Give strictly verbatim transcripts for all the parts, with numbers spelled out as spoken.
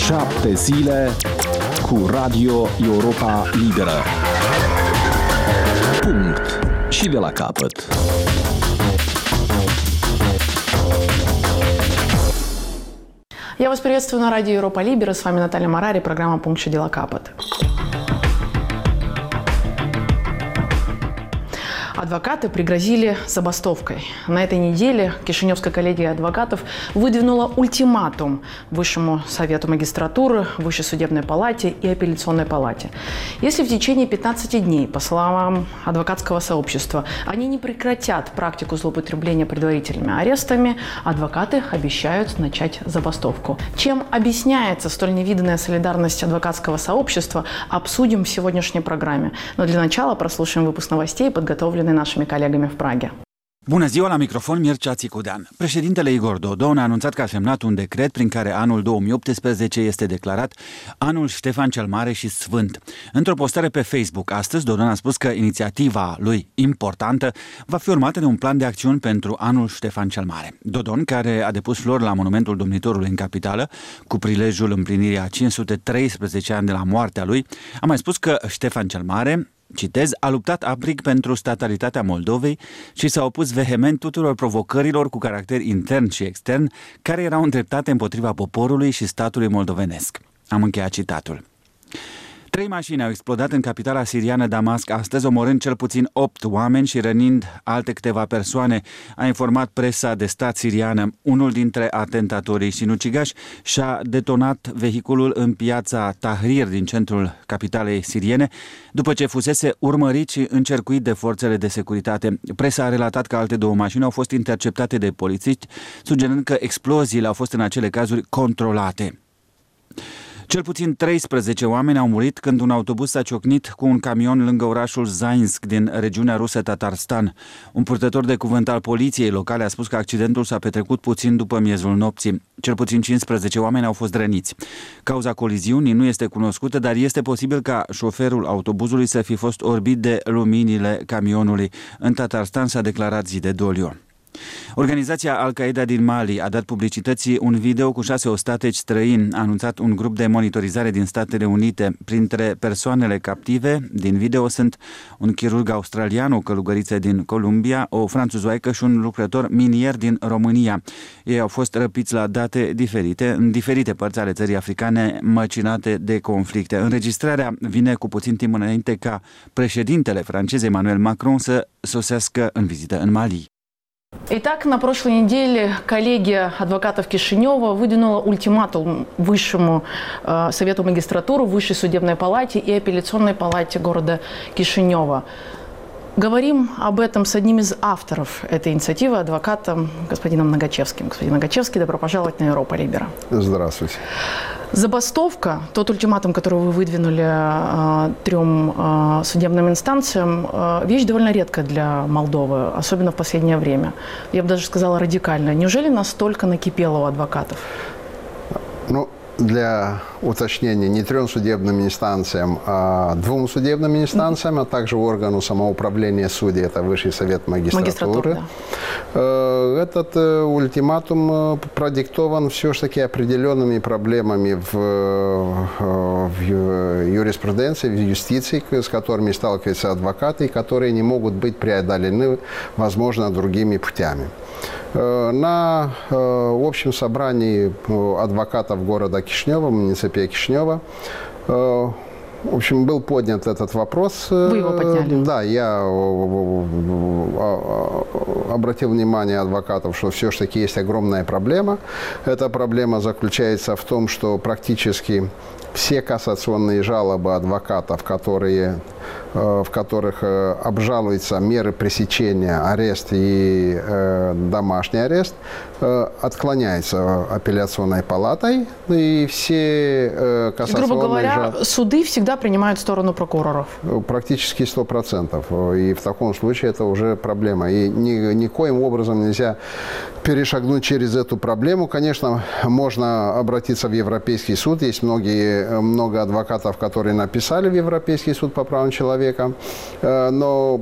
Șapte zile cu Radio Europa Liberă. Punct. Și de la capăt. Я вас приветствую на радио Европа Либера. С вами Наталья Марари, программа «Пункт și de la capăt». Адвокаты пригрозили забастовкой. На этой неделе Кишиневская коллегия адвокатов выдвинула ультиматум Высшему совету магистратуры, Высшей судебной палате и апелляционной палате. Если в течение пятнадцати дней, по словам адвокатского сообщества, они не прекратят практику злоупотребления предварительными арестами, адвокаты обещают начать забастовку. Чем объясняется столь невиданная солидарность адвокатского сообщества, обсудим в сегодняшней программе. Но для начала прослушаем выпуск новостей, подготовленный нашими коллегами в Праге. Bună ziua, la microfon Mircea Țicudean. Președintele Igor Dodon a anunțat că a semnat un decret prin care anul două mii optsprezece este declarat anul Ștefan cel Mare și Sfânt. Într-o postare pe Facebook astăzi, Dodon a spus că inițiativa lui importantă va fi urmată de un plan de acțiuni pentru anul Ștefan cel Mare. Dodon, care a depus flori la monumentul Domnitorului în capitală, cu prilejul împlinirii a cinci sute treisprezece ani de la moartea lui, a mai spus că Ștefan cel Mare, citez, a luptat aprig pentru statalitatea Moldovei și s-a opus vehement tuturor provocărilor cu caracter intern și extern care erau îndreptate împotriva poporului și statului moldovenesc. Am încheiat citatul. Trei mașini au explodat în capitala siriană Damasc astăzi, omorând cel puțin opt oameni și rănind alte câteva persoane, a informat presa de stat siriană. Unul dintre atentatorii sinucigași și-a detonat vehiculul în piața Tahrir din centrul capitalei siriene, după ce fusese urmărit și încercuit de forțele de securitate. Presa a relatat că alte două mașini au fost interceptate de polițiști, sugerând că exploziile au fost în acele cazuri controlate. Cel puțin treisprezece oameni au murit când un autobuz s-a ciocnit cu un camion lângă orașul Zainsk din regiunea rusă Tatarstan. Un purtător de cuvânt al poliției locale a spus că accidentul s-a petrecut puțin după miezul nopții. Cel puțin cincisprezece oameni au fost răniți. Cauza coliziunii nu este cunoscută, dar este posibil ca șoferul autobuzului să fi fost orbit de luminile camionului. În Tatarstan s-a declarat zi de doliu. Organizația Al-Qaeda din Mali a dat publicității un video cu șase ostateci străini, a anunțat un grup de monitorizare din Statele Unite. Printre persoanele captive din video sunt un chirurg australian, o călugăriță din Columbia, o franțuzoaică și un lucrător minier din România. Ei au fost răpiți la date diferite, în diferite părți ale țării africane măcinate de conflicte. Înregistrarea vine cu puțin timp înainte ca președintele francez Emmanuel Macron să sosească în vizită în Mali. Итак, на прошлой неделе коллегия адвокатов Кишинева выдвинула ультиматум Высшему э, совету магистратуры, Высшей судебной палате и апелляционной палате города Кишинева. Говорим об этом с одним из авторов этой инициативы, адвокатом господином Нагачевским. Господин Нагачевский, добро пожаловать на Европа Либера. Здравствуйте. Забастовка, тот ультиматум, который вы выдвинули э, трем э, судебным инстанциям, э, вещь довольно редкая для Молдовы, особенно в последнее время. Я бы даже сказала радикальная. Неужели настолько накипело у адвокатов? Ну, для уточнения, не трем судебным инстанциям, а двум судебным инстанциям, а также органу самоуправления судей, это Высший совет магистратуры. Да. Этот ультиматум продиктован все-таки определенными проблемами в, в юриспруденции, в юстиции, с которыми сталкиваются адвокаты, которые не могут быть преодолены, возможно, другими путями. На общем собрании адвокатов города Кишинева, муниципия Кишинева, в общем, был поднят этот вопрос. Вы его подняли? Да, я обратил внимание адвокатов, что все-таки есть огромная проблема. Эта проблема заключается в том, что практически все кассационные жалобы адвокатов, которые, в которых обжалуются меры пресечения, арест и домашний арест, отклоняются апелляционной палатой. И все кассационные жалобы... Грубо говоря, жал... суды всегда всегда принимают сторону прокуроров? Практически сто процентов. И в таком случае это уже проблема. И ни, никоим образом нельзя перешагнуть через эту проблему. Конечно, можно обратиться в Европейский суд. Есть многие, много адвокатов, которые написали в Европейский суд по правам человека. Но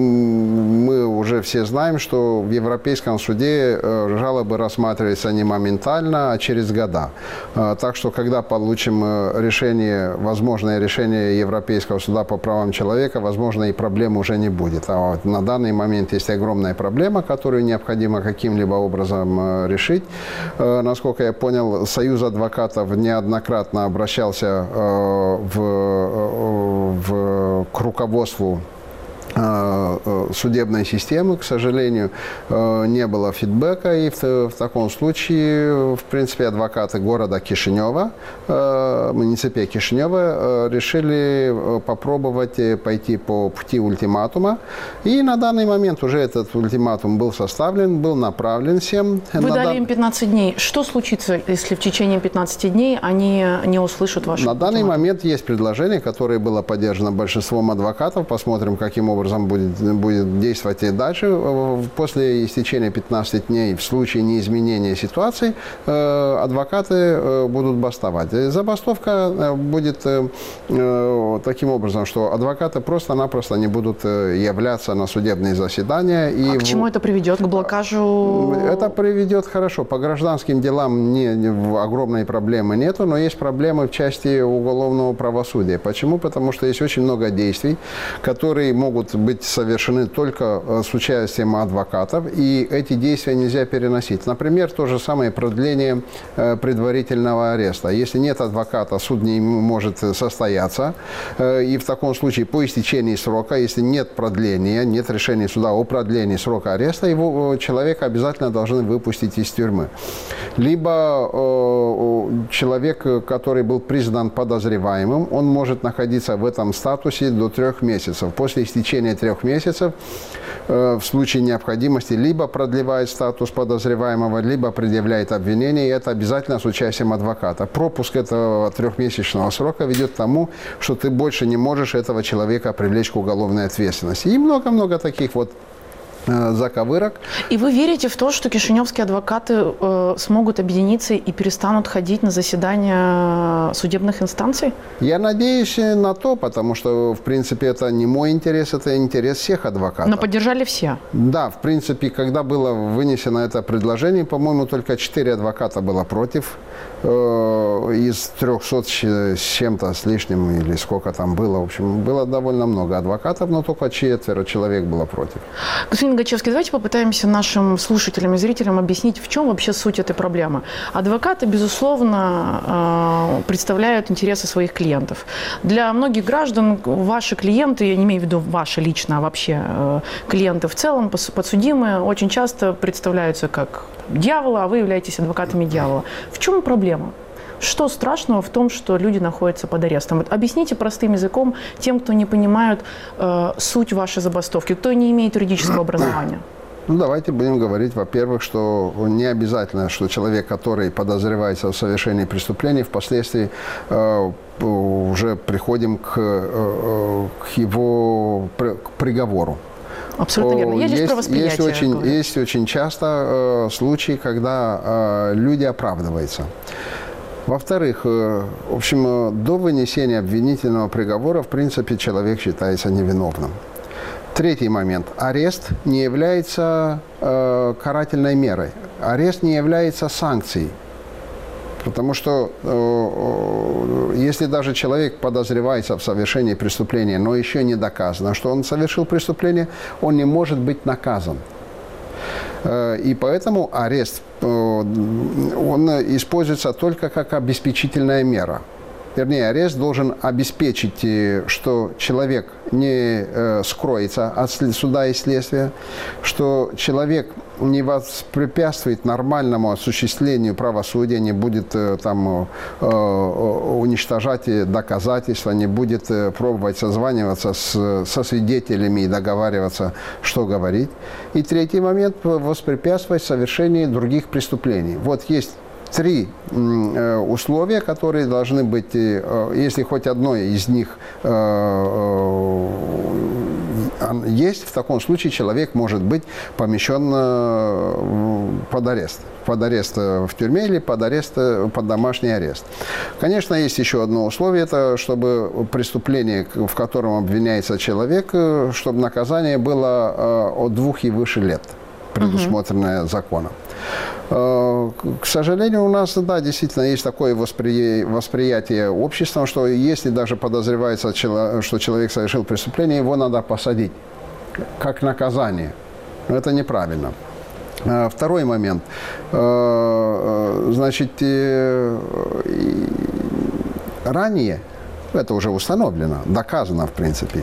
мы уже все знаем, что в Европейском суде жалобы рассматриваются не моментально, а через года. Так что, когда получим решение, возможное решение Европейского суда по правам человека, возможно, и проблем уже не будет. А вот на данный момент есть огромная проблема, которую необходимо каким-либо образом решить. Насколько я понял, Союз адвокатов неоднократно обращался в, в, к руководству судебной системы, к сожалению, не было фидбэка, и в, в таком случае, в принципе, адвокаты города Кишинева, муниципе Кишинева, решили попробовать пойти по пути ультиматума, и на данный момент уже этот ультиматум был составлен, был направлен всем. Вы на дали дан... им пятнадцать дней. Что случится, если в течение пятнадцати дней они не услышат ваш На ультиматум? данный момент есть предложение, которое было поддержано большинством адвокатов. Посмотрим, каким образом будет, будет действовать и дальше. После истечения пятнадцати дней, в случае неизменения ситуации, адвокаты будут бастовать. Забастовка будет таким образом, что адвокаты просто-напросто не будут являться на судебные заседания. И а к чему это приведет? К блокажу? Это приведет хорошо. По гражданским делам не, огромной проблемы нету, но есть проблемы в части уголовного правосудия. Почему? Потому что есть очень много действий, которые могут быть совершены только с участием адвокатов, и эти действия нельзя переносить. Например, то же самое продление предварительного ареста. Если нет адвоката, суд не может состояться, и в таком случае по истечении срока, если нет продления, нет решения суда о продлении срока ареста, его человека обязательно должны выпустить из тюрьмы. Либо человек, который был признан подозреваемым, он может находиться в этом статусе до трех месяцев. После истечения трех месяцев в случае необходимости либо продлевает статус подозреваемого, либо предъявляет обвинение, и это обязательно с участием адвоката. Пропуск этого трехмесячного срока ведет к тому, что ты больше не можешь этого человека привлечь к уголовной ответственности. И много-много таких вот заковырок. И вы верите в то, что кишиневские адвокаты э, смогут объединиться и перестанут ходить на заседания судебных инстанций? Я надеюсь на то, потому что, в принципе, это не мой интерес, это интерес всех адвокатов. Но поддержали все? Да, в принципе, когда было вынесено это предложение, по-моему, только четыре адвоката было против. Э, из трехсот с чем-то с лишним, или сколько там было, в общем, было довольно много адвокатов, но только четверо человек было против. Господин Гачевский, давайте попытаемся нашим слушателям и зрителям объяснить, в чем вообще суть этой проблемы. Адвокаты, безусловно, представляют интересы своих клиентов. Для многих граждан ваши клиенты, я не имею в виду ваши лично, а вообще клиенты в целом, подсудимые, очень часто представляются как дьявола, а вы являетесь адвокатами дьявола. В чем проблема? Что страшного в том, что люди находятся под арестом? Вот объясните простым языком тем, кто не понимает э, суть вашей забастовки, кто не имеет юридического образования. Ну, давайте будем говорить, во-первых, что не обязательно, что человек, который подозревается в совершении преступления, впоследствии э, уже приходим к, э, к его к приговору. Абсолютно верно. Я здесь про восприятие есть очень, есть очень часто э, случаи, когда э, люди оправдываются. Во-вторых, в общем, до вынесения обвинительного приговора, в принципе, человек считается невиновным. Третий момент. Арест не является э, карательной мерой. Арест не является санкцией. Потому что э, если даже человек подозревается в совершении преступления, но еще не доказано, что он совершил преступление, он не может быть наказан. И поэтому арест, он используется только как обеспечительная мера. Вернее, арест должен обеспечить, что человек не скроется от суда и следствия, что человек не воспрепятствует нормальному осуществлению правосудия, не будет там уничтожать доказательства, не будет пробовать созваниваться с, со свидетелями и договариваться, что говорить. И третий момент – воспрепятствовать совершению других преступлений. Вот есть три условия, которые должны быть, если хоть одно из них есть, в таком случае человек может быть помещен под арест. Под арест в тюрьме или под арест, под домашний арест. Конечно, есть еще одно условие, это чтобы преступление, в котором обвиняется человек, чтобы наказание было от двух и выше лет, предусмотренное угу. законом. К сожалению, у нас, да, действительно есть такое воспри... восприятие обществом, что если даже подозревается, что человек совершил преступление, его надо посадить как наказание. Но это неправильно. Второй момент. Значит, ранее, это уже установлено, доказано в принципе,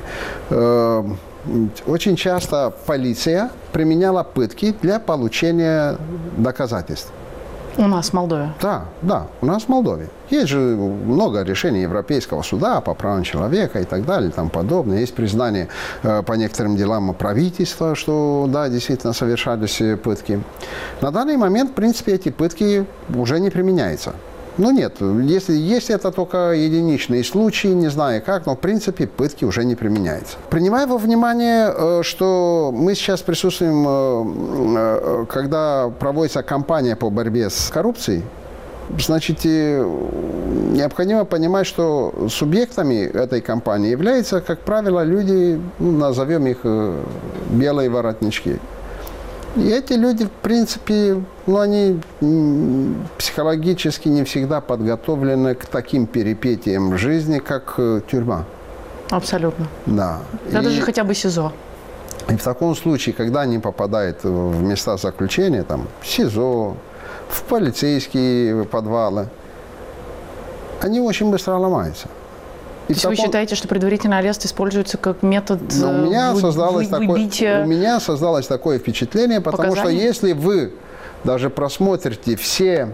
очень часто полиция применяла пытки для получения доказательств. У нас в Молдове? Да, да, у нас в Молдове. Есть же много решений Европейского суда по правам человека и так далее, и тому подобное. Есть признание э, по некоторым делам правительства, что, да, действительно совершались пытки. На данный момент, в принципе, эти пытки уже не применяются. Ну нет, если, если это только единичные случаи, не знаю как, но в принципе пытки уже не применяются. Принимая во внимание, что мы сейчас присутствуем, когда проводится кампания по борьбе с коррупцией, значит, необходимо понимать, что субъектами этой кампании являются, как правило, люди, ну, назовем их белые воротнички. И эти люди, в принципе, ну, они психологически не всегда подготовлены к таким перипетиям жизни, как тюрьма. Абсолютно. Да. Это и, же хотя бы СИЗО. И в таком случае, когда они попадают в места заключения, там, в СИЗО, в полицейские подвалы, они очень быстро ломаются. То есть таком... вы считаете, что предварительный арест используется как метод у меня вы... создалось вы... выбития... такое... У меня создалось такое впечатление, потому Показания? что если вы даже просмотрите все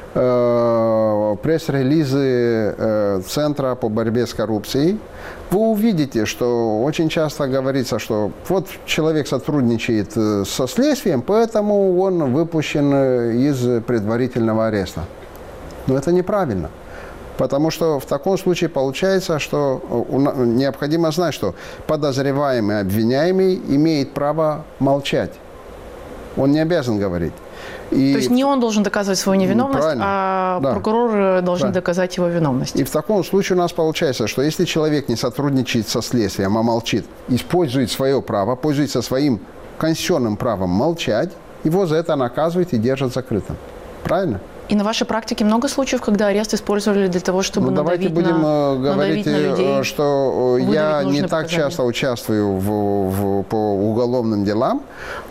э, пресс-релизы э, Центра по борьбе с коррупцией, вы увидите, что очень часто говорится, что вот человек сотрудничает со следствием, поэтому он выпущен из предварительного ареста. Но это неправильно. Потому что в таком случае получается, что необходимо знать, что подозреваемый, обвиняемый имеет право молчать. Он не обязан говорить. И... То есть не он должен доказывать свою невиновность, Правильно. а да. прокурор должен да. доказать его виновность. И в таком случае у нас получается, что если человек не сотрудничает со следствием, а молчит, использует свое право, пользуется своим конституционным правом молчать, его за это наказывают и держат закрытым. Правильно? И на вашей практике много случаев, когда арест использовали для того, чтобы ну, надавить, давайте будем на, говорить, надавить на людей, что я не так показания. часто участвую в, в, по уголовным делам,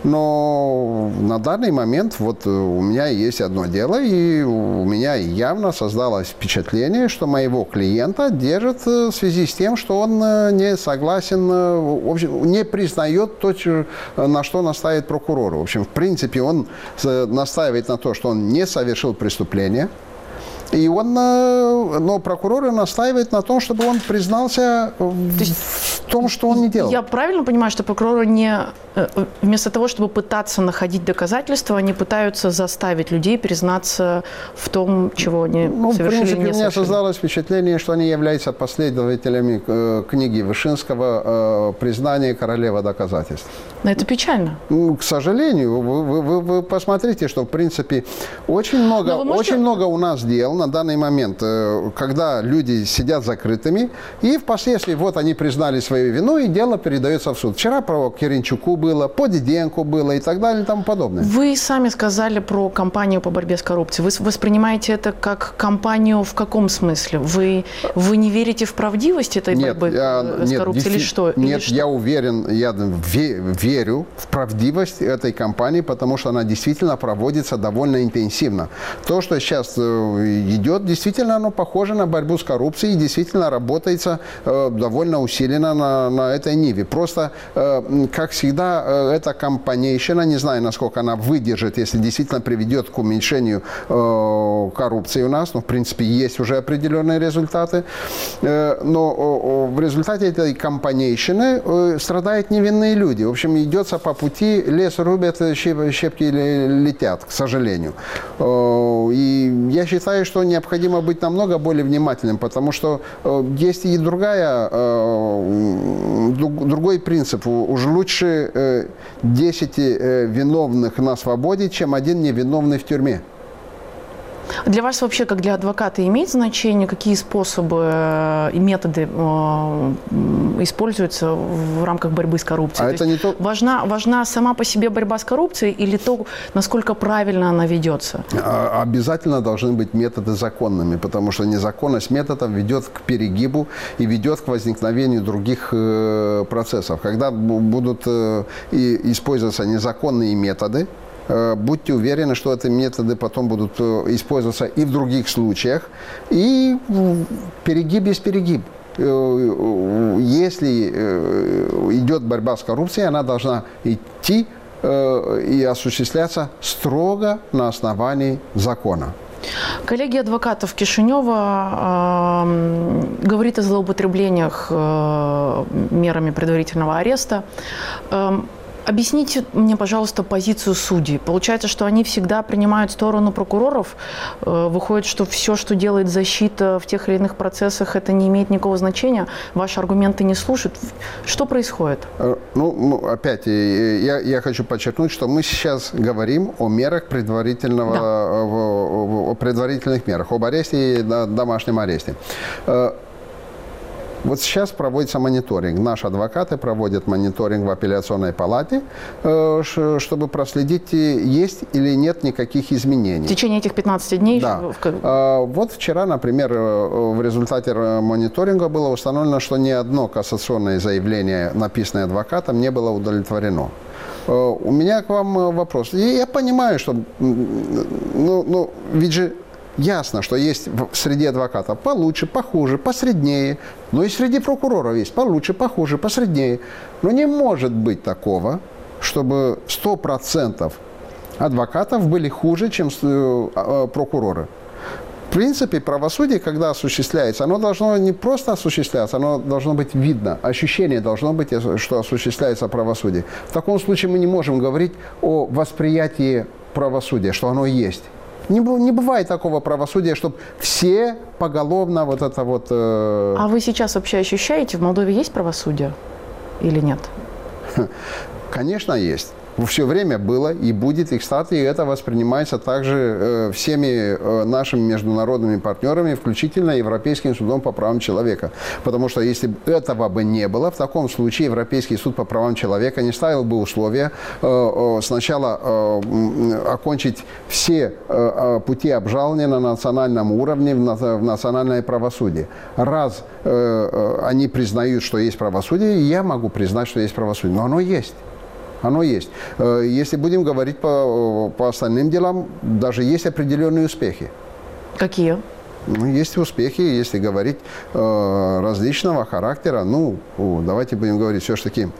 но на данный момент вот у меня есть одно дело, и у меня явно создалось впечатление, что моего клиента держат в связи с тем, что он не согласен, в общем, не признает то, на что настаивает прокурор. В общем, в принципе, он настаивает на то, что он не совершил преступление, преступление. И он, но прокурор настаивает на том, чтобы он признался в том, что он не делал. Я правильно понимаю, что прокуроры не, вместо того, чтобы пытаться находить доказательства, они пытаются заставить людей признаться в том, чего они ну, совершили, в принципе, не у меня совершили. создалось впечатление, что они являются последователями книги Вышинского «Признание королева доказательств». Но это печально. Ну, к сожалению, вы, вы, вы посмотрите, что, в принципе, очень много, можете... очень много у нас дел на данный момент, когда люди сидят закрытыми, и впоследствии вот они признали свою вину, и дело передается в суд. Вчера про Киренчуку было, по Диденко было и так далее и тому подобное. Вы сами сказали про кампанию по борьбе с коррупцией. Вы воспринимаете это как кампанию в каком смысле? Вы, вы не верите в правдивость этой нет, борьбы я, с нет, коррупцией или что? Нет, или что? я уверен, я верю в правдивость этой кампании, потому что она действительно проводится довольно интенсивно. То, что сейчас идет, действительно, оно похоже на борьбу с коррупцией, и действительно работается э, довольно усиленно на на, на этой ниве. Просто, как всегда, эта компанейщина, не знаю, насколько она выдержит, если действительно приведет к уменьшению коррупции у нас. Ну, в принципе, есть уже определенные результаты. Но в результате этой компанейщины страдают невинные люди. В общем, идется по пути, лес рубят, щепки летят, к сожалению. И я считаю, что необходимо быть намного более внимательным, потому что есть и другая, другой принцип. Уж лучше десять виновных на свободе, чем один невиновный в тюрьме. Для вас вообще, как для адвоката, имеет значение, какие способы и методы используются в рамках борьбы с коррупцией? А это не то... важна, важна сама по себе борьба с коррупцией или то, насколько правильно она ведется? Обязательно должны быть методы законными, потому что незаконность методов ведет к перегибу и ведет к возникновению других процессов. Когда будут использоваться незаконные методы, будьте уверены, что эти методы потом будут использоваться и в других случаях. И перегиб есть перегиб. Если идет борьба с коррупцией, она должна идти и осуществляться строго на основании закона. Коллегия адвокатов Кишинева э, говорит о злоупотреблениях э, мерами предварительного ареста. Э, Объясните мне, пожалуйста, позицию судей. Получается, что они всегда принимают сторону прокуроров. Выходит, что все, что делает защита в тех или иных процессах, это не имеет никакого значения. Ваши аргументы не слушают. Что происходит? Ну, опять, я, я хочу подчеркнуть, что мы сейчас говорим о мерах предварительного, да. о предварительных мерах, об аресте и домашнем аресте. Вот сейчас проводится мониторинг. Наши адвокаты проводят мониторинг в апелляционной палате, чтобы проследить, есть или нет никаких изменений. В течение этих пятнадцати дней? Да. Вот вчера, например, в результате мониторинга было установлено, что ни одно кассационное заявление, написанное адвокатом, не было удовлетворено. У меня к вам вопрос. Я понимаю, что ну, ну, ведь же ясно, что есть в среде адвокатов получше, похуже, посреднее. Но и среди прокуроров есть получше, похуже, посреднее. Но не может быть такого, чтобы сто процентов адвокатов были хуже, чем прокуроры. В принципе, правосудие, когда осуществляется, оно должно не просто осуществляться, оно должно быть видно. Ощущение должно быть, что осуществляется правосудие. В таком случае мы не можем говорить о восприятии правосудия, что оно есть. Не, не бывает такого правосудия, чтобы все поголовно вот это вот... Э... А вы сейчас вообще ощущаете, в Молдове есть правосудие или нет? Конечно, есть. Все время было и будет. И, кстати, это воспринимается также э, всеми э, нашими международными партнерами, включительно Европейским судом по правам человека. Потому что если этого бы не было, в таком случае Европейский суд по правам человека не ставил бы условия э, э, сначала э, окончить все э, пути обжалования на национальном уровне, в, на, в национальное правосудие. Раз э, э, они признают, что есть правосудие, я могу признать, что есть правосудие. Но оно есть. Оно есть. Если будем говорить по, по остальным делам, даже есть определенные успехи. Какие? Ну, есть успехи, если говорить э, различного характера. Ну, давайте будем говорить, все-таки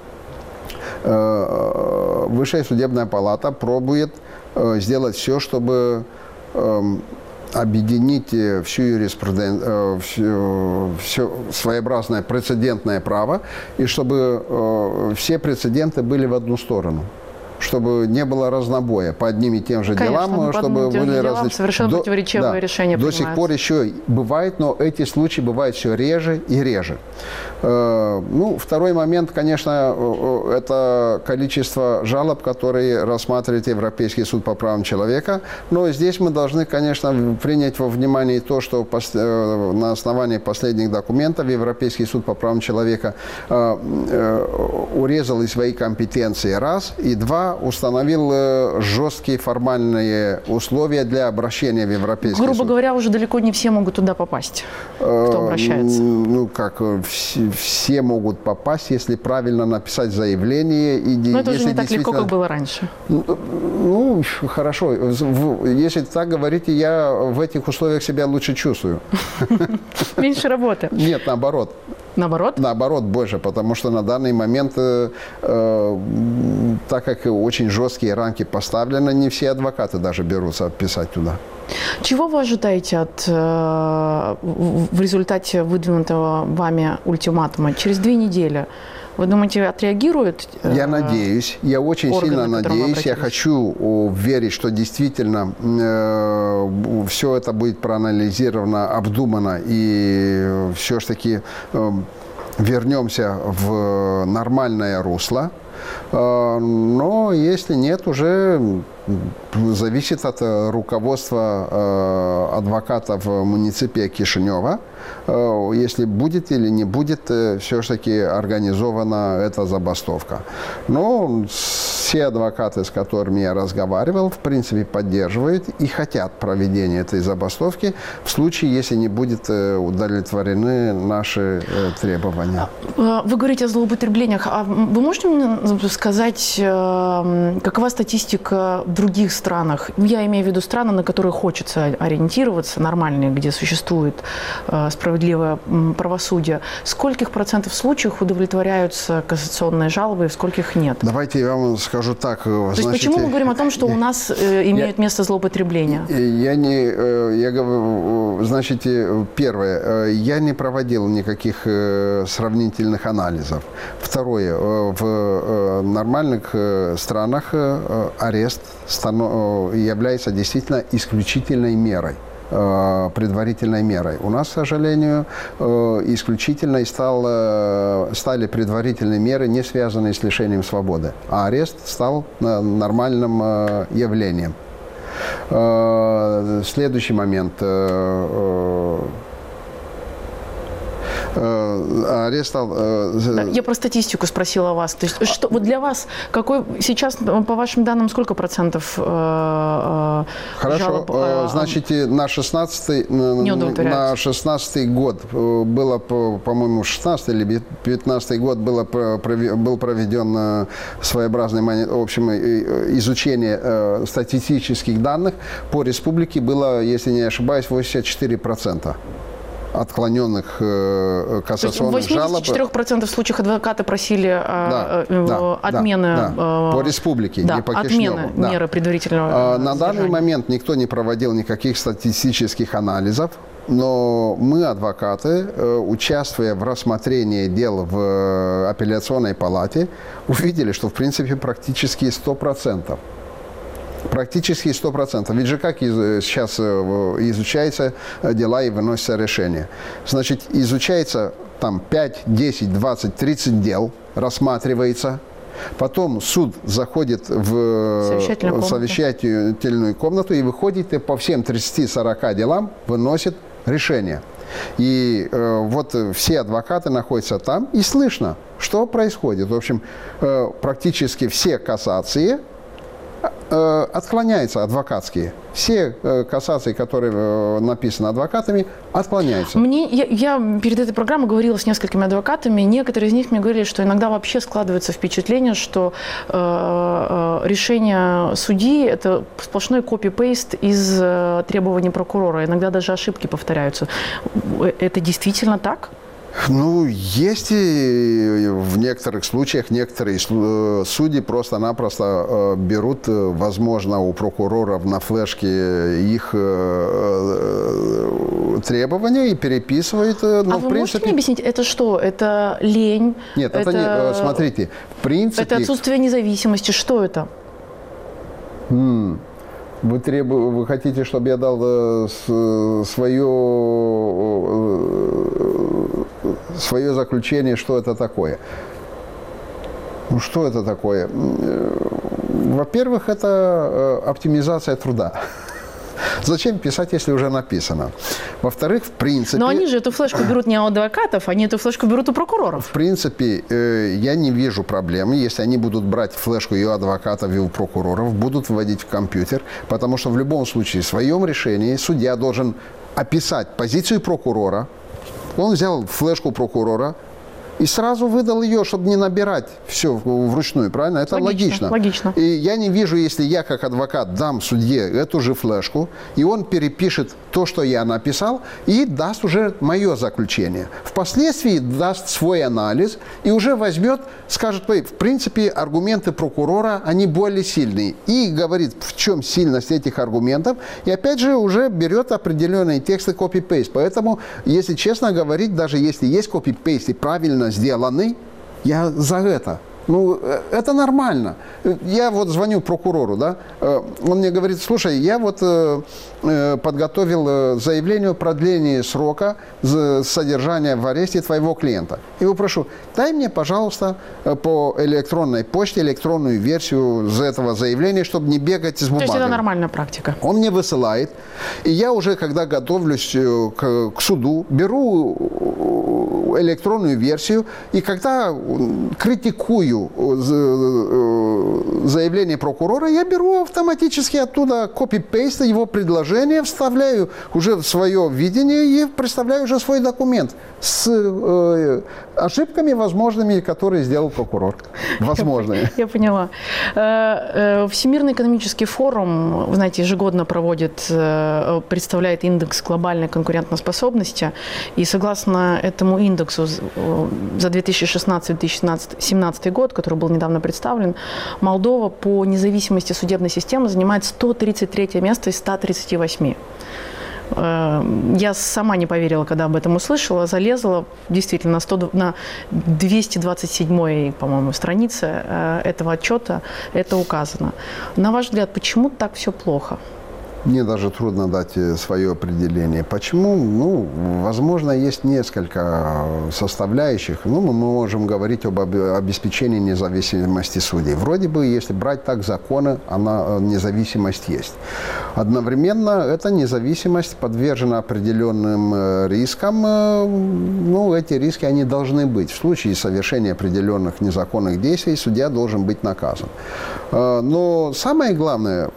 э, Высшая судебная палата пробует э, сделать все, чтобы э, объединить всю юриспруденцию, все, все своеобразное прецедентное право, и чтобы э, все прецеденты были в одну сторону. Чтобы не было разнобоя по одним и тем же Конечно, делам, чтобы были различные. Совершенно противоречивые да, решения до сих пор еще бывает, но эти случаи бывают все реже и реже. Э, ну, второй момент, конечно, это количество жалоб, которые рассматривает Европейский суд по правам человека. Но здесь мы должны, конечно, принять во внимание то, что пос, э, на основании последних документов Европейский суд по правам человека э, э, урезал и свои компетенции, раз, и два, я установил жесткие формальные условия для обращения в Европейский Грубо суд. говоря, уже далеко не все могут туда попасть, кто обращается. Ну, как, все, все могут попасть, если правильно написать заявление. И Но это если уже не так легко, действительно... как было раньше. Ну, хорошо. Если так говорите, я в этих условиях себя лучше чувствую. Меньше работы. Нет, наоборот. Наоборот? Наоборот, больше, потому что на данный момент, э, э, так как очень жесткие рамки поставлены, не все адвокаты даже берутся писать туда. Чего вы ожидаете от, э, в результате выдвинутого вами ультиматума? Через две недели, вы думаете, отреагируют? Э, я надеюсь, я очень органы, сильно надеюсь, я хочу верить, что действительно э, все это будет проанализировано, обдумано, и все-таки э, вернемся в нормальное русло. Э, но если нет, уже зависит от руководства э, адвокатов муниципия Кишинева, э, если будет или не будет э, все-таки организована эта забастовка. Но все адвокаты, с которыми я разговаривал, в принципе, поддерживают и хотят проведения этой забастовки в случае, если не будет э, удовлетворены наши э, требования. Вы говорите о злоупотреблениях. А вы можете мне сказать, э, какова статистика в других странах? Я имею в виду страны, на которые хочется ориентироваться, нормальные, где существует э, справедливое правосудие. Скольких процентов случаев удовлетворяются кассационные жалобы, и в скольких нет? Давайте я вам скажу так. То есть почему мы говорим о том, что у нас э, имеют я, место злоупотребления? Я не, я говорю, значит, первое, я не проводил никаких сравнительных анализов. Второе, в нормальных странах арест является действительно исключительной мерой, предварительной мерой. У нас, к сожалению, исключительной стал, стали предварительные меры, не связанные с лишением свободы, а арест стал нормальным явлением. Следующий момент. Арест стал... Я про статистику спросила вас. То есть, что, вот для вас, какой сейчас, по вашим данным, сколько процентов э, Хорошо. жалоб? Э, Значит, на шестнадцатый, на шестнадцатый год было, по-моему, шестнадцатый или пятнадцатый год было, был проведен своеобразный, в общем, изучение статистических данных. По республике было, если не ошибаюсь, восемьдесят четыре процента. Отклоненных э, кассационных жалоб. В восьмидесяти четырёх процентах случаев адвокаты просили э, да, э, отмены да, да. Э, по республике, да, не по Кишиневу. Отмены да. меры предварительного. Э, на данный момент никто не проводил никаких статистических анализов, но мы, адвокаты, э, участвуя в рассмотрении дел в апелляционной палате, увидели, что в принципе практически сто процентов. Практически сто процентов. Ведь же как сейчас изучаются дела и выносятся решения. Значит, изучается там пять, десять, двадцать, тридцать дел, рассматривается. Потом суд заходит в совещательную, совещательную комнату и выходит и по всем тридцати-сорока делам выносит решение. И э, вот все адвокаты находятся там и слышно, что происходит. В общем, э, практически все кассации отклоняются адвокатские. Все кассации, которые написаны адвокатами, отклоняются. Мне, я, я перед этой программой говорила с несколькими адвокатами. Некоторые из них мне говорили, что иногда вообще складывается впечатление, что э, решение судьи – это сплошной копи-пейст из э, требований прокурора. Иногда даже ошибки повторяются. Это действительно так? Ну, есть и в некоторых случаях некоторые судьи просто-напросто берут, возможно, у прокуроров на флешке их требования и переписывают. Но, а в вы принципе... можете мне объяснить, это что? Это лень? Нет, это, это не... Смотрите, в принципе... Это отсутствие независимости. Что это? М- Вы, требу... Вы хотите, чтобы я дал свое, свое заключение, что это такое? Ну, что это такое? Во-первых, это оптимизация труда. Зачем писать, если уже написано? Во-вторых, в принципе... Но они же эту флешку берут не у адвокатов, они эту флешку берут у прокуроров. В принципе, э, я не вижу проблемы, если они будут брать флешку и у адвокатов, и у прокуроров, будут вводить в компьютер, потому что в любом случае в своем решении судья должен описать позицию прокурора. Он взял флешку прокурора и сразу выдал ее, чтобы не набирать все вручную, правильно? Это логично. Логично. И я не вижу, если я как адвокат дам судье эту же флешку, и он перепишет то, что я написал, и даст уже мое заключение. Впоследствии даст свой анализ и уже возьмет, скажет, в принципе, аргументы прокурора, они более сильные. И говорит, в чем сильность этих аргументов, и опять же уже берет определенные тексты копи-пейст. Поэтому, если честно говорить, даже если есть копи-пейст и правильно сделаны, я за это. Ну, это нормально. Я вот звоню прокурору, да, он мне говорит, слушай, я вот подготовил заявление о продлении срока содержания в аресте твоего клиента. И его прошу, дай мне, пожалуйста, по электронной почте электронную версию этого заявления, чтобы не бегать с бумагами. То есть это нормальная практика? Он мне высылает, и я уже, когда готовлюсь к, к суду, беру электронную версию, и когда критикую заявление прокурора, я беру автоматически оттуда копи-пейст его предложения, вставляю уже в свое видение и представляю уже свой документ с э, ошибками возможными, которые сделал прокурор. Возможные. Я поняла. Всемирный экономический форум, вы знаете, ежегодно проводит, представляет индекс глобальной конкурентоспособности, и согласно этому индексу за две тысячи шестнадцатый — две тысячи семнадцатый год, который был недавно представлен, Молдова по независимости судебной системы занимает сто тридцать третье место из ста тридцати восьми. Я сама не поверила, когда об этом услышала, залезла действительно на, сто, на двести двадцать седьмой, по-моему, странице этого отчета, это указано. На ваш взгляд, почему так все плохо? Мне даже трудно дать свое определение. Почему? Ну, возможно, есть несколько составляющих. Ну, мы можем говорить об обеспечении независимости судей. Вроде бы, если брать так законы, она, независимость есть. Одновременно эта независимость подвержена определенным рискам. Ну, эти риски, они должны быть. В случае совершения определенных незаконных действий судья должен быть наказан. Но самое главное,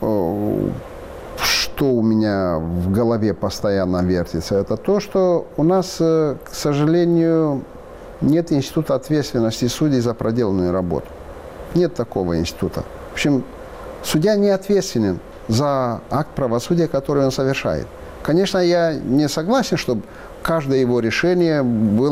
что у меня в голове постоянно вертится, это то, что у нас, к сожалению, нет института ответственности судей за проделанную работу. Нет такого института. В общем, судья не ответственен за акт правосудия, который он совершает. Конечно, я не согласен, чтобы каждое его решение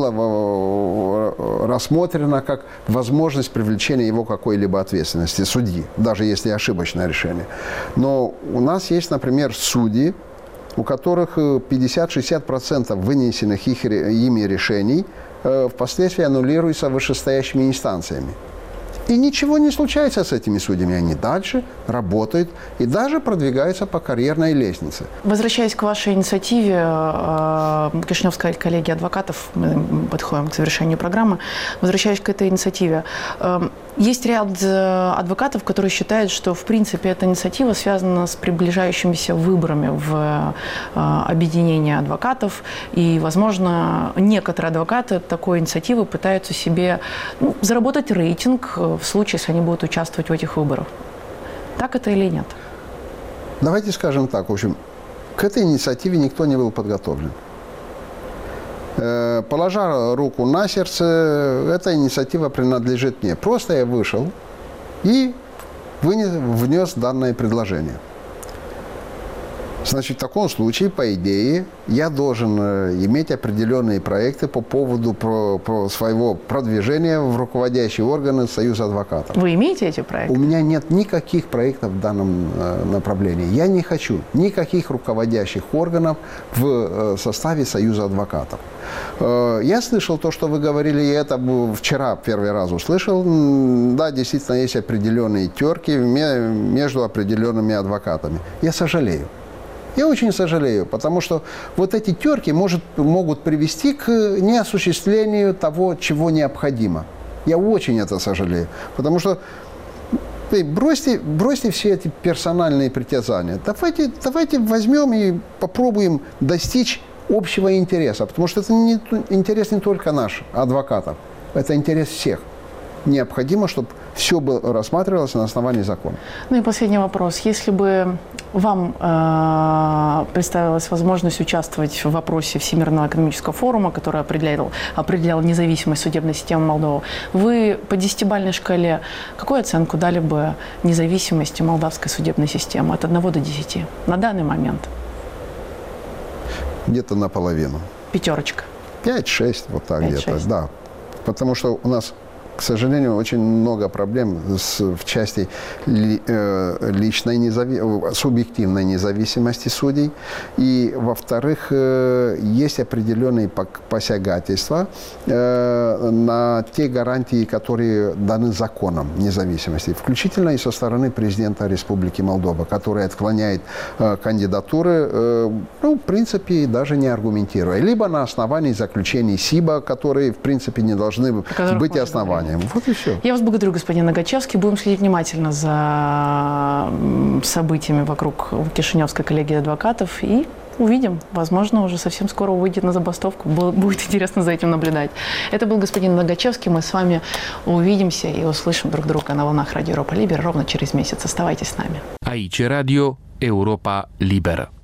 было рассмотрено как возможность привлечения его какой-либо ответственности судьи, даже если ошибочное решение. Но у нас есть, например, судьи, у которых пятьдесят-шестьдесят процентов вынесенных их, ими решений впоследствии аннулируются вышестоящими инстанциями. И ничего не случается с этими судьями. Они дальше работают и даже продвигаются по карьерной лестнице. Возвращаясь к вашей инициативе, Кишиневской коллегии адвокатов, мы подходим к завершению программы, возвращаясь к этой инициативе, есть ряд адвокатов, которые считают, что, в принципе, эта инициатива связана с приближающимися выборами в объединение адвокатов. И, возможно, некоторые адвокаты такой инициативы пытаются себе, ну, заработать рейтинг в случае, если они будут участвовать в этих выборах. Так это или нет? Давайте скажем так. В общем, к этой инициативе никто не был подготовлен. Положа руку на сердце, эта инициатива принадлежит мне. Просто я вышел и вынес, внес данное предложение. Значит, в таком случае, по идее, я должен иметь определенные проекты по поводу про, про своего продвижения в руководящие органы Союза адвокатов. Вы имеете эти проекты? У меня нет никаких проектов в данном э, направлении. Я не хочу никаких руководящих органов в э, составе Союза адвокатов. Э, я слышал то, что вы говорили, и это вчера первый раз услышал. Да, действительно, есть определенные терки между определенными адвокатами. Я сожалею. Я очень сожалею, потому что вот эти терки может, могут привести к неосуществлению того, чего необходимо. Я очень это сожалею, потому что Вы бросьте, бросьте все эти персональные притязания. Давайте, давайте возьмем и попробуем достичь общего интереса. Потому что это не, интерес не только наш, адвокатов. Это интерес всех. Необходимо, чтобы все было, рассматривалось на основании закона. Ну и последний вопрос. Если бы вам э, представилась возможность участвовать в вопросе Всемирного экономического форума, который определял, определял независимость судебной системы Молдовы, вы по десятибалльной шкале какую оценку дали бы независимости молдавской судебной системы от одного до десяти на данный момент? Где-то наполовину. Пятерочка. пять-шесть, вот так где-то, да. Потому что у нас, к сожалению, очень много проблем с, в части ли, э, личной незави... субъективной независимости судей. И, во-вторых, э, есть определенные посягательства э, на те гарантии, которые даны законом независимости, включительно и со стороны президента Республики Молдова, который отклоняет э, кандидатуры, э, ну, в принципе, даже не аргументируя. Либо на основании заключений СИБа, которые, в принципе, не должны быть основанием. Вот и все. Я вас благодарю, господин Нагачевский. Будем следить внимательно за событиями вокруг Кишиневской коллегии адвокатов и увидим. Возможно, уже совсем скоро выйдет на забастовку. Будет интересно за этим наблюдать. Это был господин Нагачевский. Мы с вами увидимся и услышим друг друга на волнах Радио Европа Либера ровно через месяц. Оставайтесь с нами. Aici Radio Europa Liberă.